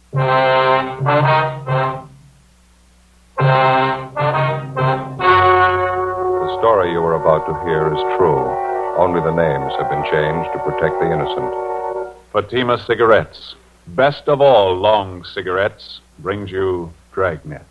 The story you are about to hear is true. Only the names have been changed to protect the innocent. Fatima Cigarettes, best of all long cigarettes, brings you Dragnet.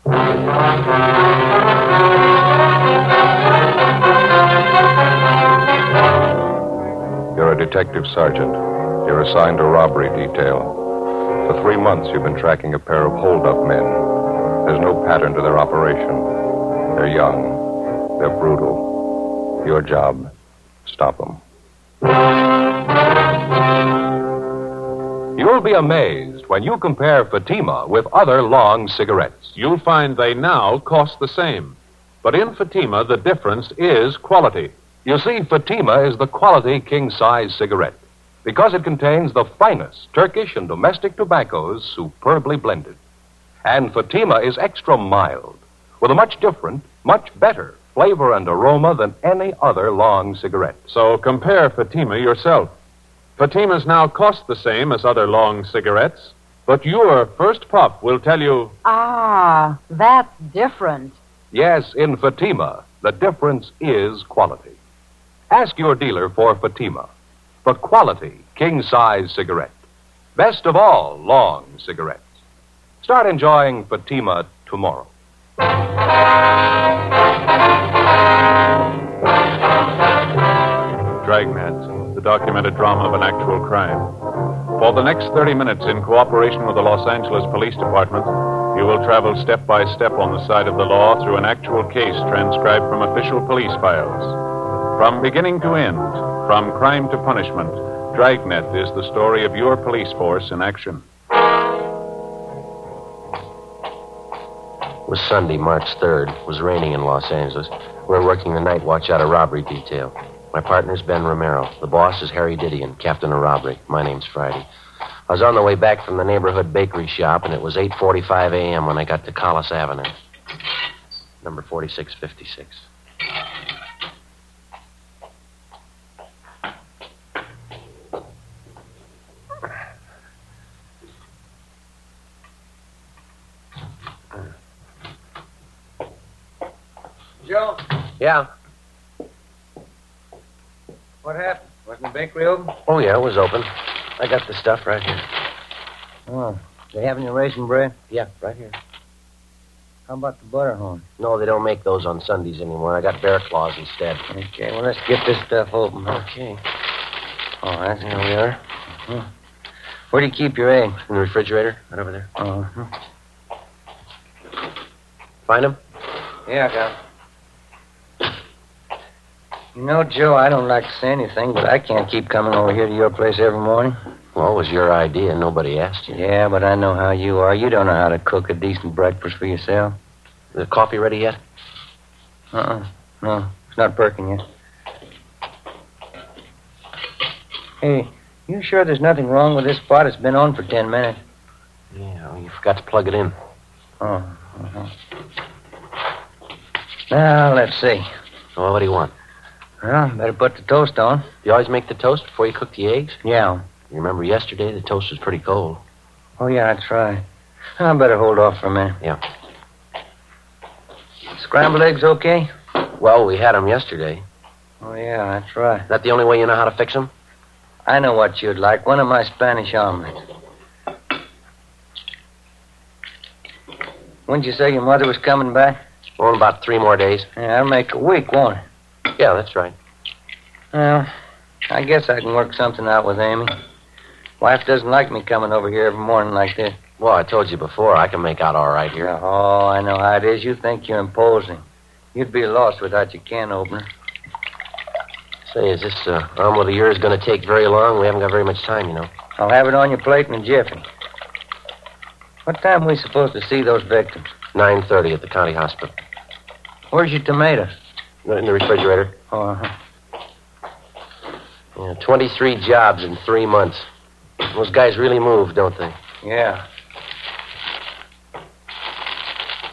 You're a detective sergeant. You're assigned to robbery detail. For 3 months, you've been tracking a pair of hold-up men. There's no pattern to their operation. They're young. They're brutal. Your job, stop them. You'll be amazed when you compare Fatima with other long cigarettes. You'll find they now cost the same. But in Fatima, the difference is quality. You see, Fatima is the quality king-size cigarette because it contains the finest Turkish and domestic tobaccos superbly blended. And Fatima is extra mild with a much different, much better flavor and aroma than any other long cigarette. So compare Fatima yourself. Fatimas now cost the same as other long cigarettes, but your first puff will tell you... Ah, that's different. Yes, in Fatima, the difference is quality. Ask your dealer for Fatima, the quality king-size cigarette. Best of all long cigarettes. Start enjoying Fatima tomorrow. Dragnet, the documented drama of an actual crime. For the next 30 minutes, in cooperation with the Los Angeles Police Department, you will travel step by step on the side of the law through an actual case transcribed from official police files. From beginning to end, from crime to punishment, Dragnet is the story of your police force in action. It was Sunday, March 3rd. It was raining in Los Angeles. We were working the night watch out of robbery detail. My partner's Ben Romero. The boss is Harry Didion, captain of robbery. My name's Friday. I was on the way back from the neighborhood bakery shop, and it was 8:45 a.m. when I got to Collis Avenue. Number 4656. Joe? Yeah. What happened? Wasn't the bakery open? Oh, yeah, it was open. I got the stuff right here. Oh, they have any raisin bread? Yeah, right here. How about the butterhorn? No, they don't make those on Sundays anymore. I got bear claws instead. Okay, well, let's get this stuff open. Okay. All right. Here we are. Uh-huh. Where do you keep your eggs? In the refrigerator, right over there. Uh-huh. Find them? Yeah, I got 'em. You know, Joe, I don't like to say anything, but I can't keep coming over here to your place every morning. Well, it was your idea. Nobody asked you. Yeah, but I know how you are. You don't know how to cook a decent breakfast for yourself. Is the coffee ready yet? No, it's not perking yet. Hey, you sure there's nothing wrong with this pot? It's been on for 10 minutes. Yeah, well, you forgot to plug it in. Oh, uh-huh. Now, let's see. Well, what do you want? Well, better put the toast on. You always make the toast before you cook the eggs? Yeah. You remember yesterday the toast was pretty cold. Oh, yeah, that's right. I better hold off for a minute. Yeah. Scrambled eggs okay? Well, we had them yesterday. Oh, yeah, that's right. Is that the only way you know how to fix them? I know what you'd like. One of my Spanish omelets. When'd you say your mother was coming back? Oh, in about 3 more days. Yeah, that'll make a week, won't it? Yeah, that's right. Well, I guess I can work something out with Amy. Wife doesn't like me coming over here every morning like this. Well, I told you before, I can make out all right here. Oh, I know how it is. You think you're imposing. You'd be lost without your can opener. Say, is this omelet of yours going to take very long? We haven't got very much time, you know. I'll have it on your plate in a jiffy. What time are we supposed to see those victims? 9:30 at the county hospital. Where's your tomatoes? In the refrigerator. Oh, uh-huh. Yeah, 23 jobs in 3 months. Those guys really move, don't they? Yeah.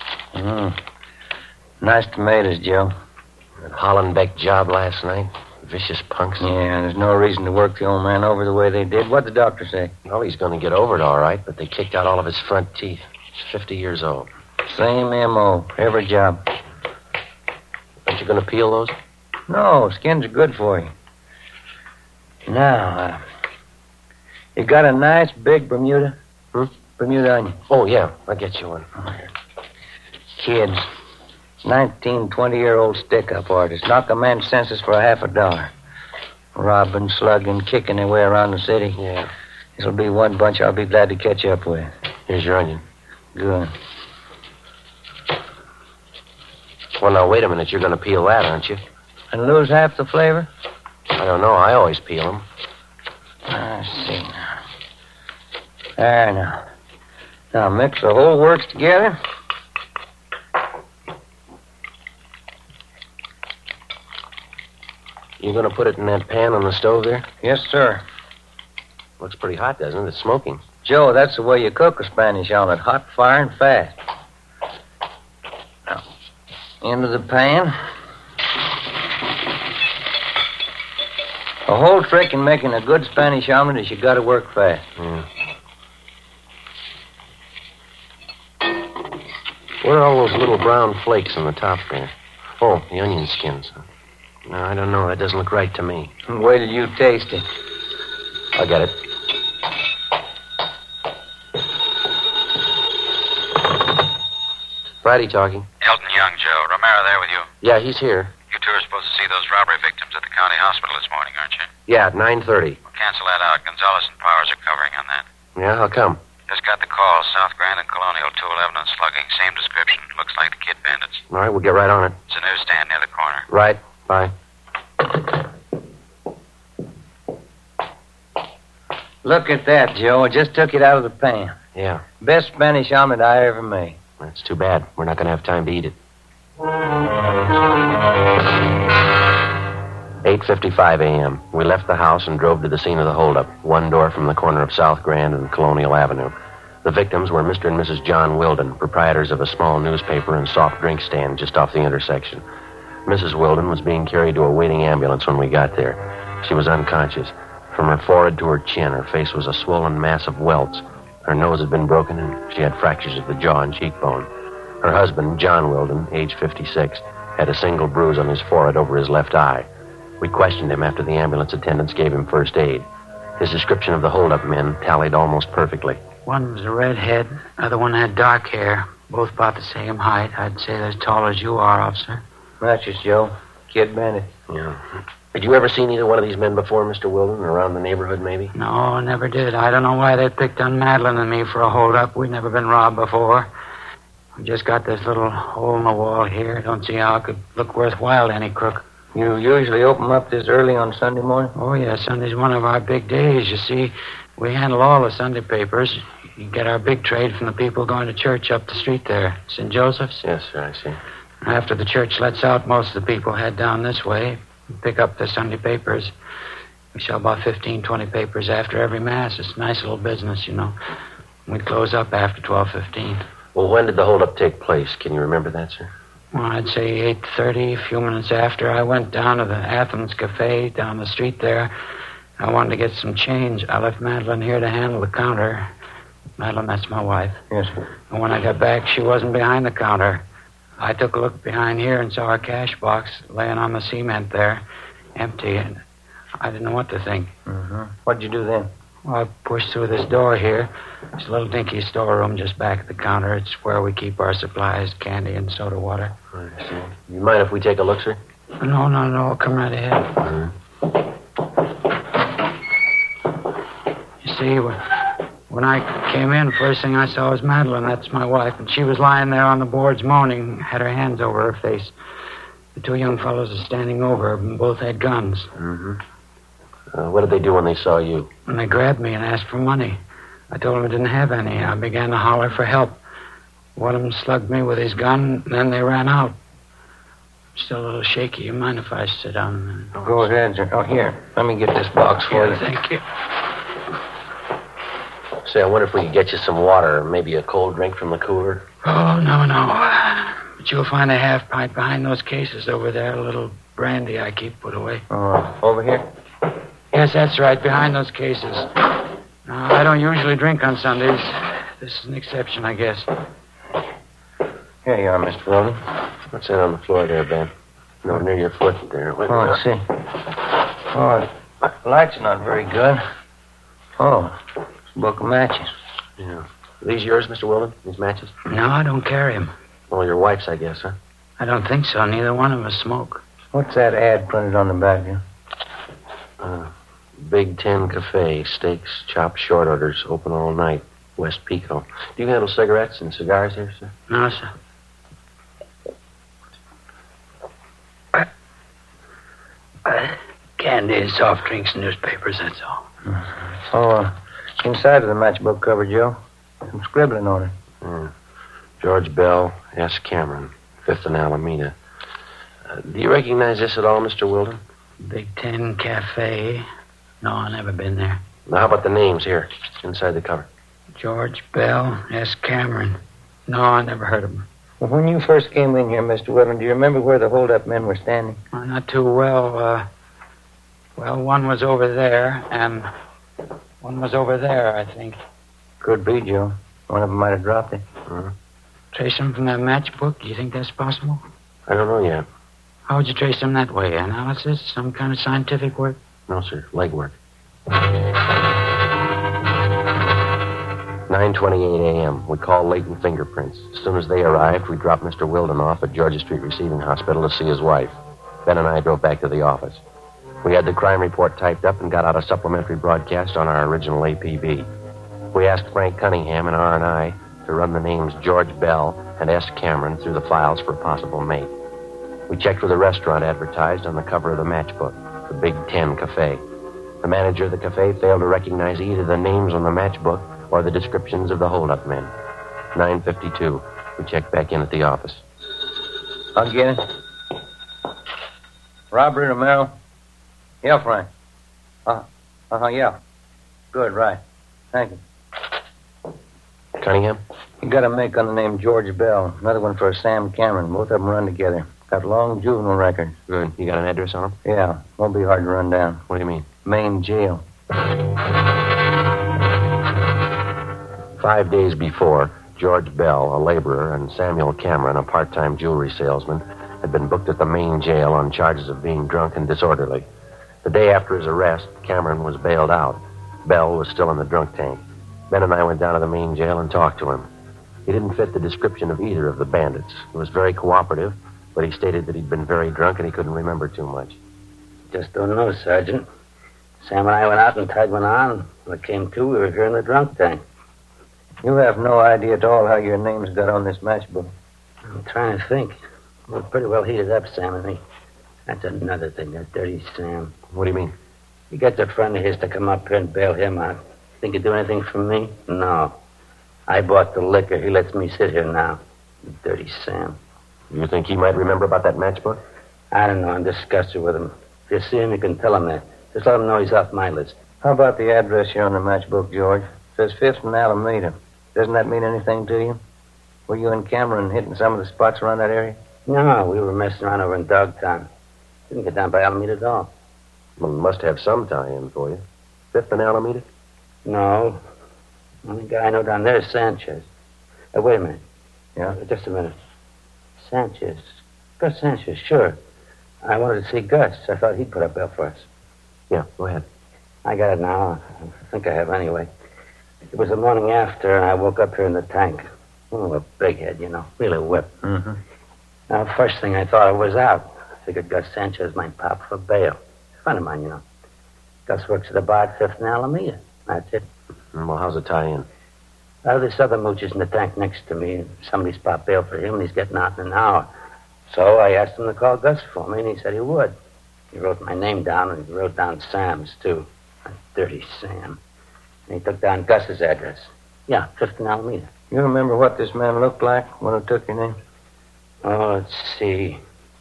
Nice tomatoes, Joe. That Hollenbeck job last night. Vicious punks. Yeah, there's no reason to work the old man over the way they did. What'd the doctor say? Well, he's going to get over it all right, but they kicked out all of his front teeth. He's 50 years old. Same M.O. Every job. Aren't you going to peel those? No, skins are good for you. Now, you got a nice big Bermuda? Bermuda onion. Oh, yeah. I'll get you one. Kids. 19, 20-year-old stick-up artists. Knock a man's senses for $50. Robbing, slugging, kicking their way around the city. Yeah. This'll be one bunch I'll be glad to catch up with. Here's your onion. Good. Well, now, wait a minute. You're going to peel that, aren't you? And lose half the flavor? I don't know. I always peel them. I see now. There now. Now mix the whole works together. You going to put it in that pan on the stove there? Yes, sir. Looks pretty hot, doesn't it? It's smoking. Joe, that's the way you cook a Spanish omelet. Hot, fire, and fast. Now, into the pan. The whole trick in making a good Spanish omelet is you got to work fast. Yeah. What are all those little brown flakes on the top there? Oh, the onion skins. No, I don't know. That doesn't look right to me. Wait till you taste it. I'll get it. Friday talking. Elton Young, Joe. Romero there with you? Yeah, he's here. You two are supposed to see those robbery victims at the county hospital this morning, aren't you? Yeah, at 9:30. Well, cancel that out. Gonzalez and Powers are covering on that. Yeah, how come? Just got the call. South Grand and Colonial, 211 and slugging. Same description. Looks like the Kid bandits. All right, we'll get right on it. It's a newsstand near the corner. Right. Bye. Look at that, Joe. I just took it out of the pan. Yeah, Best Spanish omelet I ever made. that's too bad. We're not going to have time to eat it. 8:55 a.m. We left the house and drove to the scene of the holdup, one door from the corner of South Grand and Colonial Avenue. The victims were Mr. and Mrs. John Wilden, proprietors of a small newspaper and soft drink stand just off the intersection. Mrs. Wilden was being carried to a waiting ambulance when we got there. She was unconscious. From her forehead to her chin, her face was a swollen mass of welts. Her nose had been broken, and she had fractures of the jaw and cheekbone. Her husband, John Wilden, age 56, had a single bruise on his forehead over his left eye. We questioned him after the ambulance attendants gave him first aid. His description of the holdup men tallied almost perfectly. One was a redhead, other one had dark hair. Both about the same height. I'd say they're as tall as you are, officer. Matches, Joe. Kid bandit. Yeah. Had you ever seen either one of these men before, Mr. Wilden, around the neighborhood, maybe? No, never did. I don't know why they picked on Madeline and me for a holdup. We'd never been robbed before. We just got this little hole in the wall here. Don't see how it could look worthwhile to any crook. You usually open up this early on Sunday morning? Oh, yeah, Sunday's one of our big days. You see, we handle all the Sunday papers. You get our big trade from the people going to church up the street there, St. Joseph's. Yes, sir, I see. After the church lets out, most of the people head down this way and pick up the Sunday papers. We sell about 15, 20 papers after every Mass. It's a nice little business, you know. We close up after 12:15. Well, when did the holdup take place? Can you remember that, sir? Well, I'd say 8:30, a few minutes after. I went down to the Athens Cafe down the street there. I wanted to get some change. I left Madeline here to handle the counter. Madeline, that's my wife. Yes, sir. And when I got back, she wasn't behind the counter. I took a look behind here and saw her cash box laying on the cement there, empty, and I didn't know what to think. Mm-hmm. What'd you do then? Well, I pushed through this door here. It's a little dinky storeroom just back at the counter. It's where we keep our supplies, candy and soda water. I see. You mind if we take a look, sir? No. Come right ahead. You see, when I came in, first thing I saw was Madeline. That's my wife. And she was lying there on the boards moaning, had her hands over her face. The two young fellows are standing over her, and both had guns. Mm-hmm. What did they do when they saw you? And they grabbed me and asked for money. I told them I didn't have any. I began to holler for help. One of them slugged me with his gun, and then they ran out. Still a little shaky. You mind if I sit down a minute? Go ahead, sir. Oh, here. Let me get this box for you. Thank you. Say, I wonder if we could get you some water, or maybe a cold drink from the cooler. Oh, no. But you'll find a half pint behind those cases over there, a little brandy I keep put away. Over here? Yes, that's right, behind those cases. I don't usually drink on Sundays. This is an exception, I guess. Here you are, Mr. Weldon. What's that on the floor there, Ben? No, near your foot there. I see. The light's not very good. It's a book of matches. Yeah. Are these yours, Mr. Weldon? These matches? No, I don't carry them. Well, your wife's, I guess, huh? I don't think so. Neither one of us smoke. What's that ad printed on the back here? Big Ten Cafe, steaks, chopped, short orders, open all night, West Pico. Do you handle cigarettes and cigars here, sir? No, sir. Candy, soft drinks, newspapers, that's all. Inside of the matchbook cover, Joe. Some scribbling on it. George Bell, S. Cameron, 5th and Alameda. Do you recognize this at all, Mr. Weldon? Big Ten Cafe. No, I've never been there. Now, how about the names here, inside the cover? George Bell, S. Cameron. No, I never heard of him. Well, when you first came in here, Mr. Weldon, do you remember where the hold-up men were standing? Well, not too well. One was over there, and one was over there, I think. Could be, Joe. One of them might have dropped it. Trace them from that matchbook? Do you think that's possible? I don't know yet. How would you trace them that way? Analysis? Some kind of scientific work? No, sir. Legwork. 9:28 a.m. We called Leighton Fingerprints. As soon as they arrived, we dropped Mr. Weldon off at Georgia Street Receiving Hospital to see his wife. Ben and I drove back to the office. We had the crime report typed up and got out a supplementary broadcast on our original APB. We asked Frank Cunningham and R&I to run the names George Bell and S. Cameron through the files for a possible mate. We checked for the restaurant advertised on the cover of the matchbook, the Big Ten Cafe. The manager of the cafe failed to recognize either the names on the matchbook or the descriptions of the hold-up men. 9:52. We checked back in at the office. I'll get it. Robbery, Romero? Yeah, Frank. Yeah. Good, right. Thank you. Cunningham? You got a make on the name George Bell. Another one for Sam Cameron. Both of them run together. Got long juvenile records. Good. You got an address on them? Yeah. Won't be hard to run down. What do you mean? Main jail. 5 days before, George Bell, a laborer, and Samuel Cameron, a part-time jewelry salesman, had been booked at the main jail on charges of being drunk and disorderly. The day after his arrest, Cameron was bailed out. Bell was still in the drunk tank. Ben and I went down to the main jail and talked to him. He didn't fit the description of either of the bandits. He was very cooperative, but he stated that he'd been very drunk and he couldn't remember too much. Just don't know, Sergeant. Sam and I went out and tied one on. When it came to, we were here in the drunk tank. You have no idea at all how your names got on this matchbook. I'm trying to think. We're pretty well heated up, Sam and me. That's another thing, that dirty Sam. What do you mean? He gets a friend of his to come up here and bail him out. Think he'd do anything for me? No. I bought the liquor. He lets me sit here now. Dirty Sam. You think he might remember about that matchbook? I don't know. I'm disgusted with him. If you see him, you can tell him that. Just let him know he's off my list. How about the address here on the matchbook, George? It says 5th and Alameda. Doesn't that mean anything to you? Were you and Cameron hitting some of the spots around that area? No, we were messing around over in Dogtown. Didn't get down by Alameda at all. Well, it must have some tie-in for you. 5th and Alameda? No. The only guy I know down there is Sanchez. Wait a minute. Yeah? Just a minute. Sanchez. Gus Sanchez, sure. I wanted to see Gus. I thought he'd put up bail for us. Yeah, go ahead. I got it now. I think I have anyway. It was the morning after, and I woke up here in the tank. Oh, a big head, you know. Really whipped. Mm-hmm. Now, first thing I thought I was out. I figured Gus Sanchez might pop for bail. A friend of mine, you know. Gus works at the bar at 5th and Alameda. That's it. Well, how's it tie in? This other mooch is in the tank next to me. Somebody's popped bail for him, and he's getting out in an hour. So I asked him to call Gus for me, and he said he would. He wrote my name down, and he wrote down Sam's, too. That dirty Sam. And he took down Gus's address. Yeah, 5th and Alameda. You remember what this man looked like when he took your name? Oh, let's see.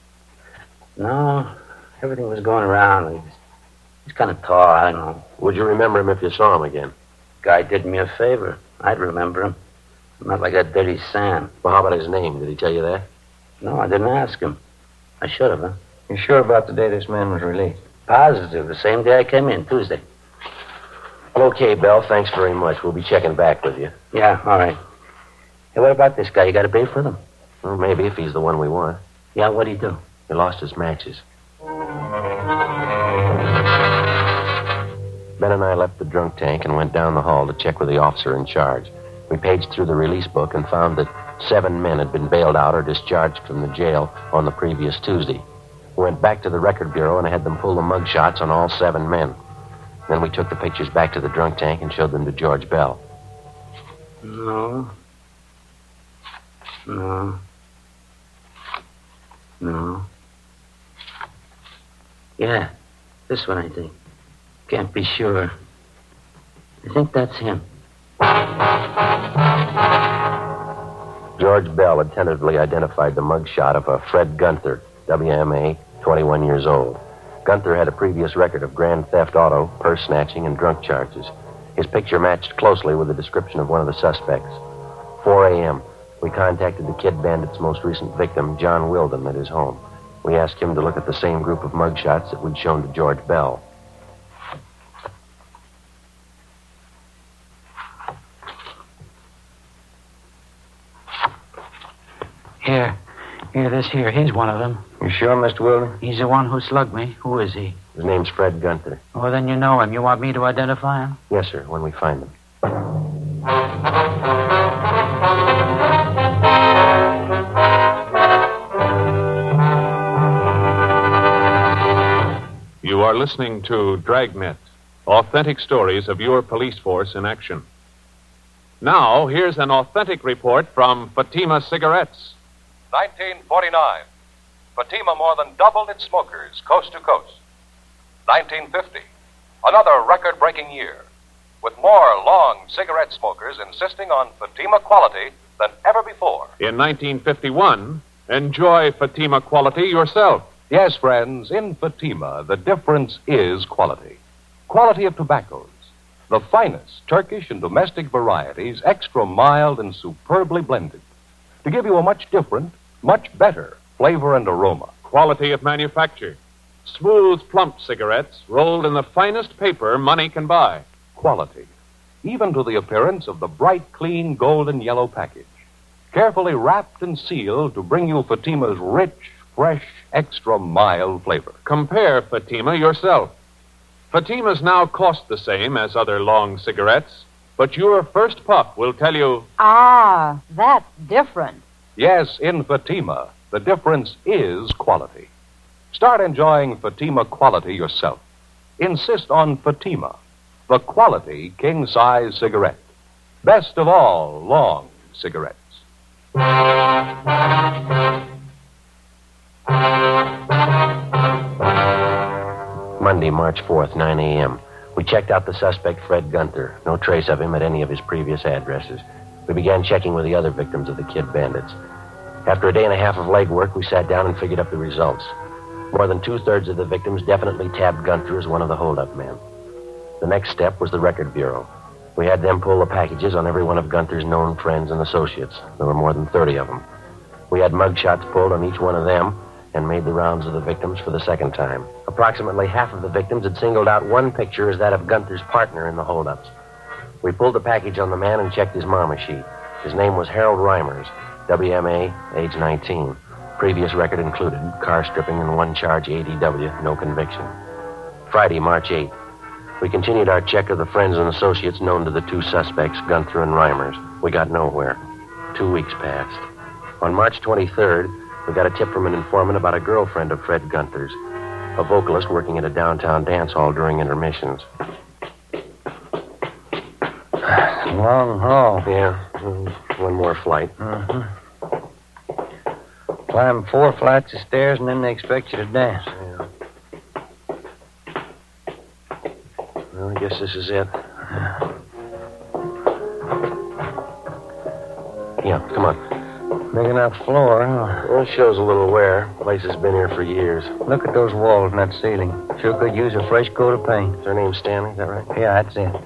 No, everything was going around. He's kind of tall, I don't know. Would you remember him if you saw him again? Guy did me a favor. I'd remember him. Not like that dirty Sam. Well, how about his name? Did he tell you that? No, I didn't ask him. I should have, huh? You sure about the day this man was released? Positive. The same day I came in, Tuesday. Well, okay, Bell. Thanks very much. We'll be checking back with you. Yeah, all right. Hey, what about this guy? You got a brief with him? Well, maybe if he's the one we want. Yeah, what'd he do? He lost his matches. Ben and I left the drunk tank and went down the hall to check with the officer in charge. We paged through the release book and found that 7 men had been bailed out or discharged from the jail on the previous Tuesday. We went back to the record bureau and had them pull the mug shots on all 7 men. Then we took the pictures back to the drunk tank and showed them to George Bell. No. Yeah, this one, I think. Can't be sure. I think that's him. George Bell had tentatively identified the mug shot of a Fred Gunther, WMA, 21 years old. Gunther had a previous record of grand theft auto, purse snatching, and drunk charges. His picture matched closely with the description of one of the suspects. 4 a.m., we contacted the Kid Bandit's most recent victim, John Wilden, at his home. We asked him to look at the same group of mug shots that we'd shown to George Bell. Here, here's one of them. You sure, Mr. Wilden? He's the one who slugged me. Who is he? His name's Fred Gunther. Oh, then you know him. You want me to identify him? Yes, sir, when we find him. You are listening to Dragnet, authentic stories of your police force in action. Now, here's an authentic report from Fatima Cigarettes. 1949. Fatima more than doubled its smokers coast to coast. 1950. Another record-breaking year, with more long cigarette smokers insisting on Fatima quality than ever before. In 1951, enjoy Fatima quality yourself. Yes, friends, in Fatima, the difference is quality. Quality of tobaccos. The finest Turkish and domestic varieties, extra mild and superbly blended, to give you a much different, much better flavor and aroma. Quality of manufacture. Smooth, plump cigarettes rolled in the finest paper money can buy. Quality, even to the appearance of the bright, clean, golden yellow package. Carefully wrapped and sealed to bring you Fatima's rich, fresh, extra mild flavor. Compare Fatima yourself. Fatimas now cost the same as other long cigarettes, but your first puff will tell you... Ah, that's different. Yes, in Fatima, the difference is quality. Start enjoying Fatima quality yourself. Insist on Fatima, the quality king-size cigarette. Best of all long cigarettes. Monday, March 4th, 9 a.m. We checked out the suspect, Fred Gunther. No trace of him at any of his previous addresses. We began checking with the other victims of the Kid Bandits. After a day and a half of legwork, we sat down and figured up the results. More than 2/3 of the victims definitely tabbed Gunther as one of the holdup men. The next step was the record bureau. We had them pull the packages on every one of Gunther's known friends and associates. There were more than 30 of them. We had mug shots pulled on each one of them and made the rounds of the victims for the second time. Approximately half of the victims had singled out one picture as that of Gunther's partner in the holdups. We pulled the package on the man and checked his mama sheet. His name was Harold Reimers, WMA, age 19. Previous record included car stripping and 1 charge ADW, no conviction. Friday, March 8th. We continued our check of the friends and associates known to the 2 suspects, Gunther and Reimers. We got nowhere. 2 weeks passed. On March 23rd, we got a tip from an informant about a girlfriend of Fred Gunther's, a vocalist working at a downtown dance hall during intermissions. Long haul. Yeah, 1 more flight. Mm-hmm. Climb 4 flights of stairs and then they expect you to dance. Yeah. Well, I guess this is it. Yeah, come on. Big enough floor, huh? Well, it shows a little wear. The place has been here for years. Look at those walls and that ceiling. Sure could use a fresh coat of paint. Is her name Stanley? Is that right? Yeah, that's it.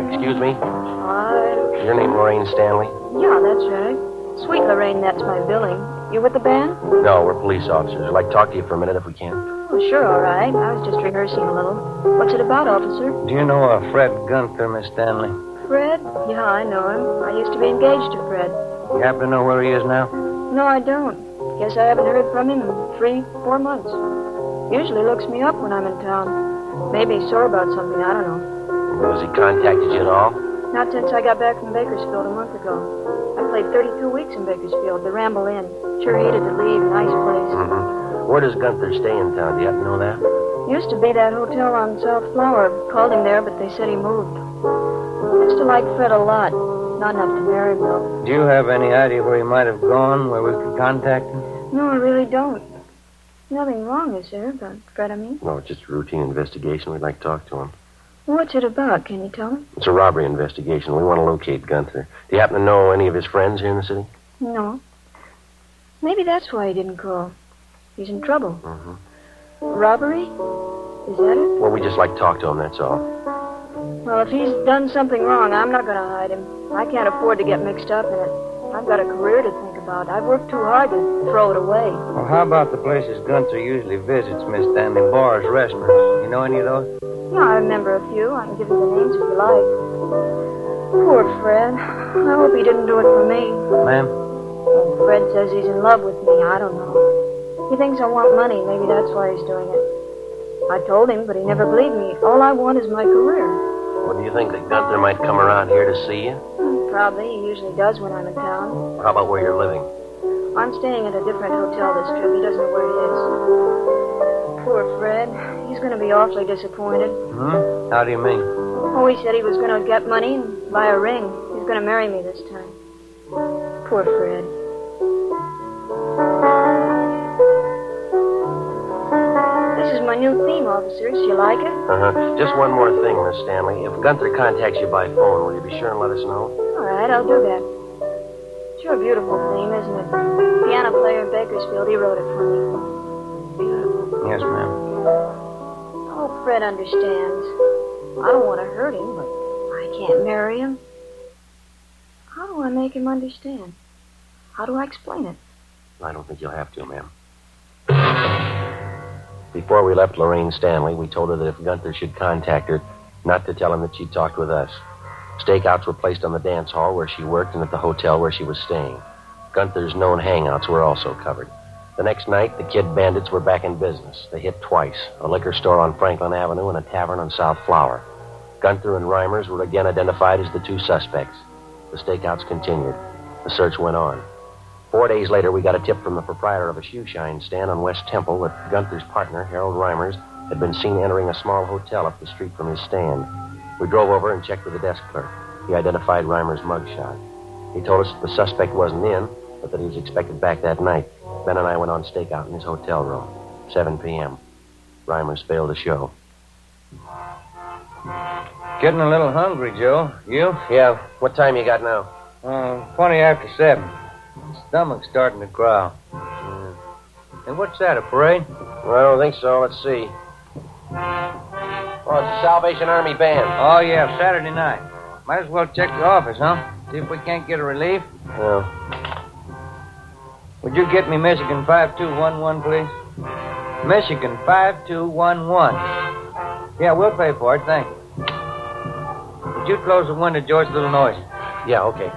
Excuse me? Hi. Your name Lorraine Stanley? Yeah, that's right. Sweet Lorraine, that's my billing. You with the band? No, we're police officers. I'd like to talk to you for a minute if we can. Oh, sure, all right. I was just rehearsing a little. What's it about, officer? Do you know Fred Gunther, Miss Stanley? Fred? Yeah, I know him. I used to be engaged to Fred. You happen to know where he is now? No, I don't. Guess I haven't heard from him in 3-4 months. Usually looks me up when I'm in town. Maybe he's sore about something, I don't know. Has he contacted you at all? Not since I got back from Bakersfield a month ago. I played 32 weeks in Bakersfield, the Ramble Inn. Sure hated to leave, nice place. Mm-hmm. Where does Gunther stay in town? Do you happen to know that? Used to be that hotel on South Flower. Called him there, but they said he moved. Used to like Fred a lot. Not enough to marry him, though. Do you have any idea where he might have gone, where we could contact him? No, I really don't. Nothing wrong, is there, about Fred, I mean? No, it's just a routine investigation. We'd like to talk to him. What's it about? Can you tell me? It's a robbery investigation. We want to locate Gunther. Do you happen to know any of his friends here in the city? No. Maybe that's why he didn't call. He's in trouble. Mm-hmm. Robbery? Is that it? Well, we just like to talk to him, that's all. Well, if he's done something wrong, I'm not going to hide him. I can't afford to get mixed up in it. I've got a career to think about. I've worked too hard to throw it away. Well, how about the places Gunther usually visits, Miss Stanley? Bars, restaurants. You know any of those? Yeah, I remember a few. I can give you the names if you like. Poor Fred. I hope he didn't do it for me. Ma'am? Fred says he's in love with me. I don't know. He thinks I want money. Maybe that's why he's doing it. I told him, but he never believed me. All I want is my career. Well, do you think that Gunther might come around here to see you? Probably. He usually does when I'm in town. How about where you're living? I'm staying at a different hotel this trip. He doesn't know where it is. Poor Fred. He's going to be awfully disappointed. Hmm? How do you mean? Oh, he said he was going to get money and buy a ring. He's going to marry me this time. Poor Fred. This is my new theme, officers. You like it? Uh-huh. Just one more thing, Miss Stanley. If Gunther contacts you by phone, will you be sure and let us know? All right, I'll do that. Sure, beautiful theme, isn't it? Piano player in Bakersfield, he wrote it for me. Beautiful. Yes, ma'am. I hope Fred understands. I don't want to hurt him, but I can't marry him. How do I make him understand? How do I explain it? I don't think you'll have to, ma'am. Before we left Lorraine Stanley, we told her that if Gunther should contact her, not to tell him that she'd talked with us. Stakeouts were placed on the dance hall where she worked and at the hotel where she was staying. Gunther's known hangouts were also covered. The next night, the Kid Bandits were back in business. They hit twice, a liquor store on Franklin Avenue and a tavern on South Flower. Gunther and Reimers were again identified as the two suspects. The stakeouts continued. The search went on. 4 days later, we got a tip from the proprietor of a shoe shine stand on West Temple that Gunther's partner, Harold Reimers, had been seen entering a small hotel up the street from his stand. We drove over and checked with the desk clerk. He identified Reimers' mugshot. He told us that the suspect wasn't in, but that he was expected back that night. Ben and I went on stakeout in his hotel room. 7 p.m. Reimers failed to show. Getting a little hungry, Joe. You? Yeah, what time you got now? 20 after 7. Stomach's starting to growl. And what's that, a parade? Well, I don't think so. Let's see. Oh, it's the Salvation Army Band. Oh, yeah, Saturday night. Might as well check the office, huh? See if we can't get a relief. Yeah. Would you get me Michigan 5211, please? Michigan 5211. Yeah, we'll pay for it, thank you. Would you close the window, George? A little noisy. Yeah, okay.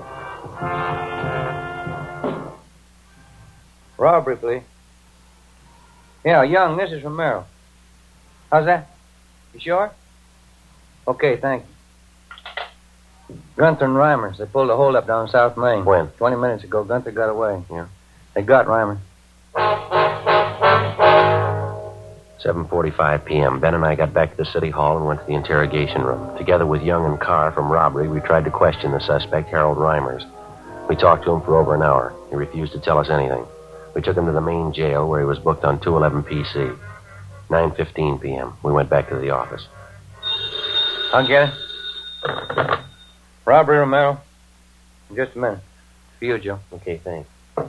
Robbery, please. Yeah, Young, this is from Merrill. How's that? You sure? Okay, thank you. Gunther and Reimers, they pulled a hold-up down South Main. When? 20 minutes ago. Gunther got away. Yeah. They got Reimers. 7:45 p.m. Ben and I got back to the city hall and went to the interrogation room. Together with Young and Carr from robbery, we tried to question the suspect, Harold Reimers. We talked to him for over an hour. He refused to tell us anything. We took him to the main jail where he was booked on 211 PC. 9:15 p.m. We went back to the office. I'll get it. Robbery, Romero. In just a minute. For you, Joe. Okay, thanks.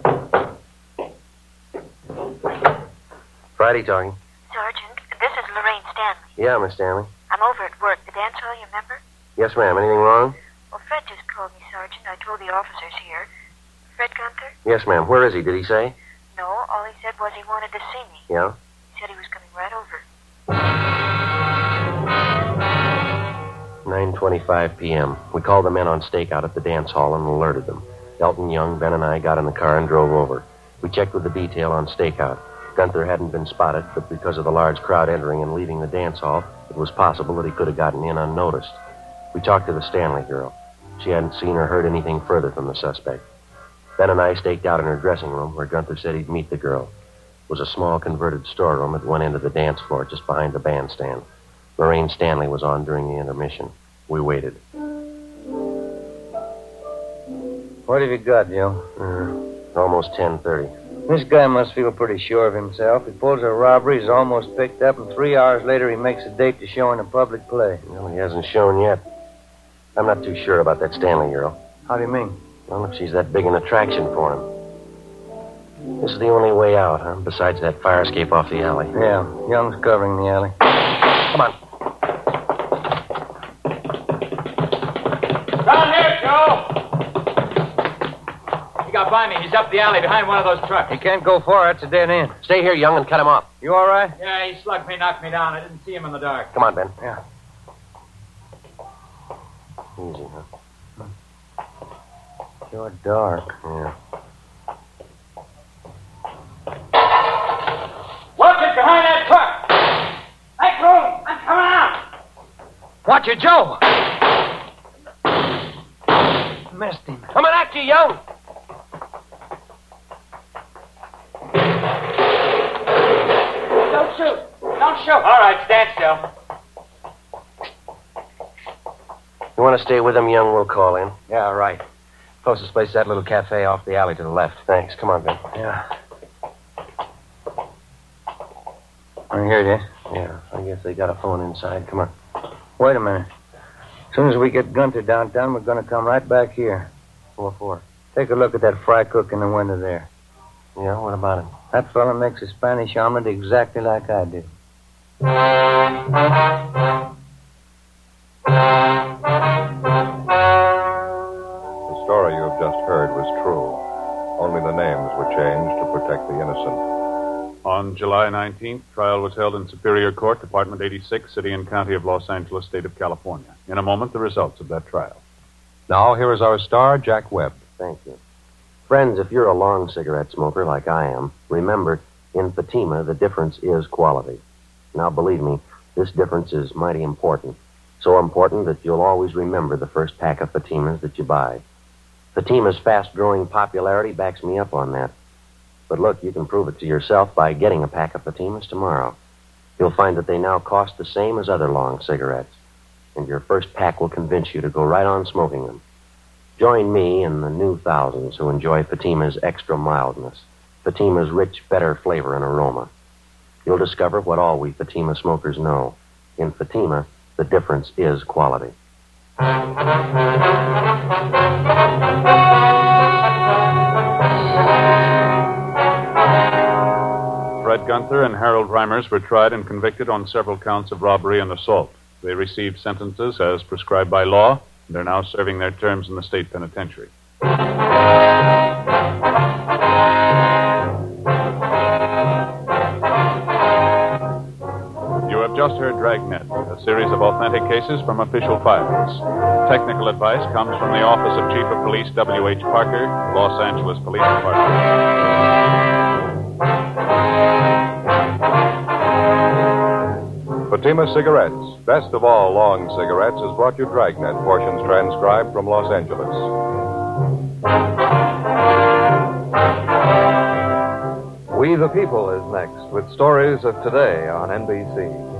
Friday talking. Sergeant, this is Lorraine Stanley. Yeah, Miss Stanley. I'm over at work. The dance hall, you remember? Yes, ma'am. Anything wrong? Well, Fred just called me, Sergeant. I told the officers here. Fred Gunther? Yes, ma'am. Where is he? Did he say? No, all he said was he wanted to see me. Yeah? He said he was coming right over. 9:25 p.m. We called the men on stakeout at the dance hall and alerted them. Elton Young, Ben, and I got in the car and drove over. We checked with the detail on stakeout. Gunther hadn't been spotted, but because of the large crowd entering and leaving the dance hall, it was possible that he could have gotten in unnoticed. We talked to the Stanley girl. She hadn't seen or heard anything further from the suspect. Ben and I staked out in her dressing room where Gunther said he'd meet the girl. It was a small converted storeroom at one end of the dance floor, just behind the bandstand. Lorraine Stanley was on during the intermission. We waited. What have you got, Joe? Almost 10:30. This guy must feel pretty sure of himself. He pulls a robbery, he's almost picked up, and 3 hours later he makes a date to show in a public play. Well, he hasn't shown yet. I'm not too sure about that Stanley girl. How do you mean? Well, if she's that big an attraction for him. This is the only way out, huh? Besides that fire escape off the alley. Yeah, Young's covering the alley. Come on. Down here, Joe! He got by me. He's up the alley behind one of those trucks. He can't go far. That's a dead end. Stay here, Young, and cut him off. You all right? Yeah, he slugged me, knocked me down. I didn't see him in the dark. Come on, Ben. Yeah. Easy, huh? Sure dark. Yeah. Watch it behind that truck! Make room! I'm coming out! Watch it, Joe! Missed him. Coming at you, Young! Don't shoot! Don't shoot! All right, stand still. You want to stay with him, Young? We'll call in. Yeah, right. Closest place is that little cafe off the alley to the left. Thanks. Come on, Ben. Yeah. I heard you. Yeah, I guess they got a phone inside. Come on. Wait a minute. As soon as we get Gunther downtown, we're going to come right back here. What for? Take a look at that fry cook in the window there. Yeah, what about him? That fella makes a Spanish omelet exactly like I do. The story you have just heard was true. Only the names were changed to protect the innocent. On July 19th, trial was held in Superior Court, Department 86, City and County of Los Angeles, State of California. In a moment, the results of that trial. Now, here is our star, Jack Webb. Thank you. Friends, if you're a long cigarette smoker like I am, remember, in Fatima, the difference is quality. Now, believe me, this difference is mighty important. So important that you'll always remember the first pack of Fatimas that you buy. Fatima's fast-growing popularity backs me up on that. But look, you can prove it to yourself by getting a pack of Fatimas tomorrow. You'll find that they now cost the same as other long cigarettes. And your first pack will convince you to go right on smoking them. Join me and the new thousands who enjoy Fatima's extra mildness, Fatima's rich, better flavor and aroma. You'll discover what all we Fatima smokers know. In Fatima, the difference is quality. Fred Gunther and Harold Reimers were tried and convicted on several counts of robbery and assault. They received sentences as prescribed by law, and are now serving their terms in the state penitentiary. You have just heard Dragnet, a series of authentic cases from official files. Technical advice comes from the Office of Chief of Police W.H. Parker, Los Angeles Police Department. Fatima Cigarettes, best of all long cigarettes, has brought you Dragnet, portions transcribed from Los Angeles. We the People is next with stories of today on NBC.